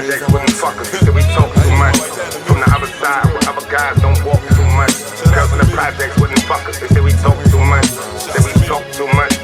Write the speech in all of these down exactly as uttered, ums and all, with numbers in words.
projects wouldn't fuck us, that we talk too much. From the other side, where other guys don't walk too much. Girls in the projects wouldn't fuck us, they say we talk too much, that we talk too much.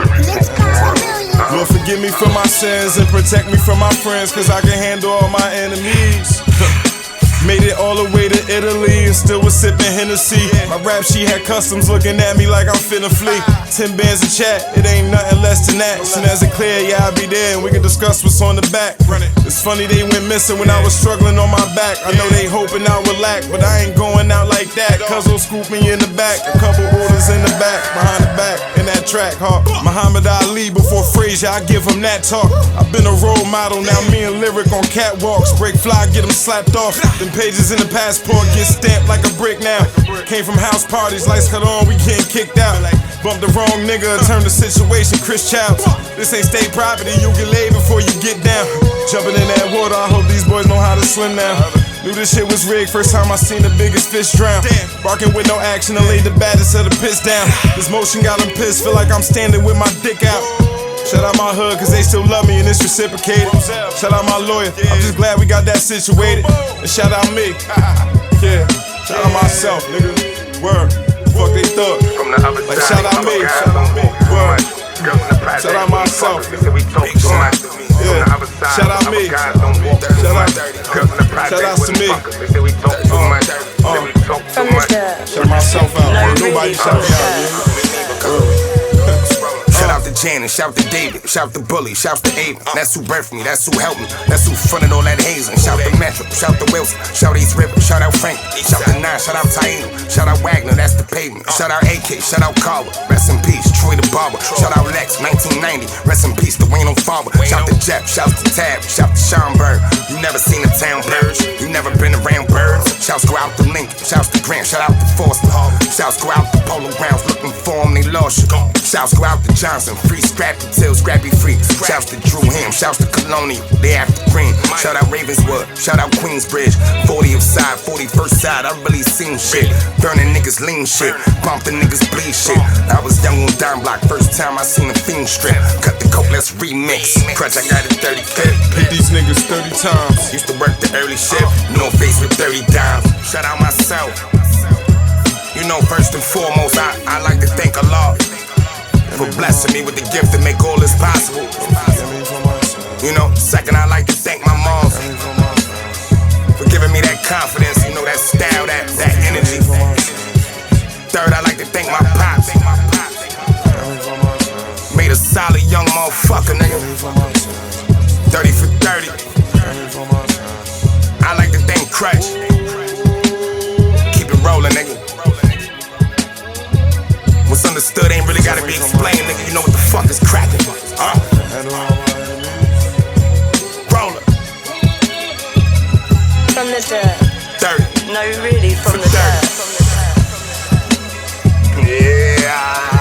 Lord, forgive me for my sins and protect me from my friends, cause I can handle all my enemies. Made it all the way to Italy and still was sipping Hennessy. My rap sheet had customs looking at me like I'm finna flee. Ten bands of chat, it ain't nothing less than that. Soon as it clear, yeah, I'll be there and we can discuss what's on the back. It's funny they went missing when I was struggling on my back. I know they hoping I would lack, but I ain't going out like that. Cuz will scoop me in the back, a couple orders in the back, behind the back, in that track, huh? Muhammad Ali before Frazier, I give him that talk. I've been a role model, now me and Lyric on catwalks. Break fly, get him slapped off. Them pages in the passport get stamped like a brick now. Came from house parties, lights cut on, we getting kicked out. Bumped the wrong nigga, turn the situation Chris Childs. This ain't state property, you get laid before you get down. Jumping in that water, I hope these boys know how to swim now. Knew this shit was rigged, first time I seen the biggest fish drown. Barking with no action, I laid the baddest of the piss down. This motion got them pissed, feel like I'm standing with my dick out. Shout out my hood, cause they still love me and it's reciprocated. Shout out my lawyer, I'm just glad we got that situated. And shout out me, yeah, shout out myself, nigga, word, fuck they thought. Like shout out me, word, shout out myself, yeah, shout out me, shout out, shout out to me, uh, uh, shout myself out, nobody shout me out. Shout out to Jan and shout to David, shout to Bully, shout to Aiden. That's who birthed me, that's who helped me, that's who funded all that hazing. Shout to Metro, shout to Wilson, shout East River, shout out Frank, shout to Nine, shout out Taino, shout out Wagner, that's the pavement. Shout out A K, shout out Carver, rest in peace, Troy the Barber. Shout out Lex, nineteen ninety, rest in peace, Dwayne on Farber. Shout to Jeff, shout to Tab, shout to Schomburg. You never seen a town purge, you never been around birds. Shouts go out to Lincoln, shouts to Grant, shout out to Foster. Shouts go out to Polo Grounds, looking for them, they lost you. Shouts go out to Johnson, free Scrappy till Scrappy free. Shouts to Drew Ham, shouts to Colonial, they after green. Shout out Ravenswood, shout out Queensbridge. fortieth side, forty-first side, I really seen shit. Burning niggas lean shit, bumping niggas bleed shit. I was young on Dime Block, first time I seen a fiend strip. Cut the coke, let's remix. Crutch, I got it thirty-fifth. Hit these niggas thirty times. Used to work the early shift, no face with thirty dimes. Shout out myself. You know, first and foremost, I, I like to thank Allah for blessing me with the gift to make all this possible. You know, second, I like to thank my mom for giving me that confidence, you know, that style, that, that energy. Third, I like to thank my pops. Made a solid young motherfucker, nigga. thirty for thirty. I like to thank Crutch. Keep it rolling, nigga. What's understood ain't really gotta be explained, nigga. You know what the fuck is cracking, huh? Roller. From the dirt. thirty. No, really, from, from the dirt. dirt. Yeah.